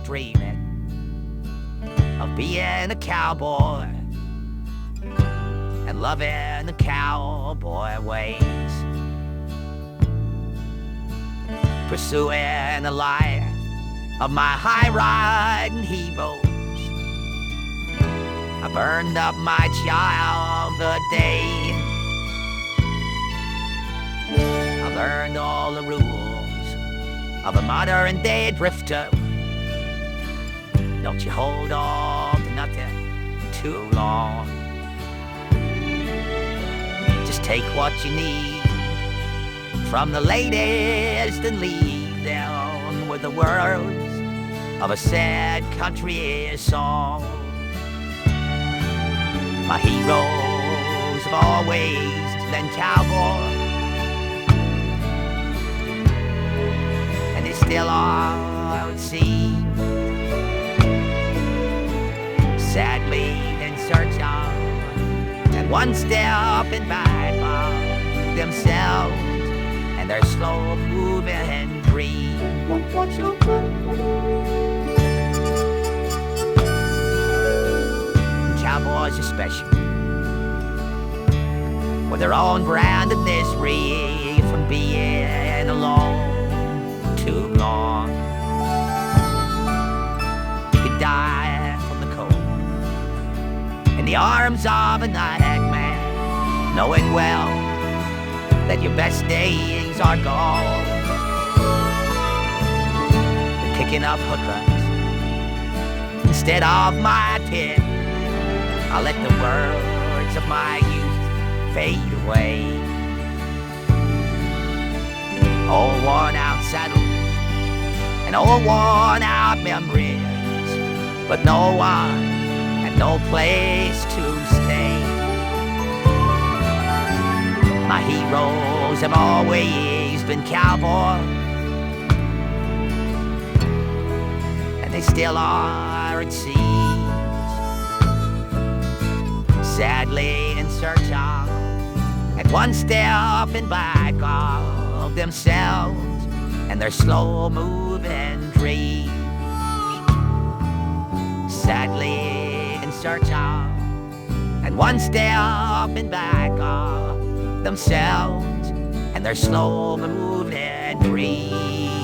dreaming of being a cowboy and loving the cowboy ways, pursuing the life of my high-riding heroes. I burned up my childhood day. I learned all the rules of a modern-day drifter. Don't you hold on to nothing too long. Just take what you need from the latest and leave them with the words of a sad country song. My heroes have always been cowboys, and they still are, it seems. Sadly in search of, and one step in back of themselves and their slow moving dream. Cowboys are special, with their own brand of misery from being alone too long. You could die from the cold in the arms of a nightmare, knowing well that your best days are gone. You're picking up hookers instead of my pit. I'll let the words of my youth fade away. Old worn out saddles and old worn out memories, but no one and no place to stay. My heroes have always been cowboys, and they still are, it seems. Sadly in search of, and one step in back of themselves and their slow moving dreams. Sadly in search of, and one step in back of themselves and their slow moving dreams.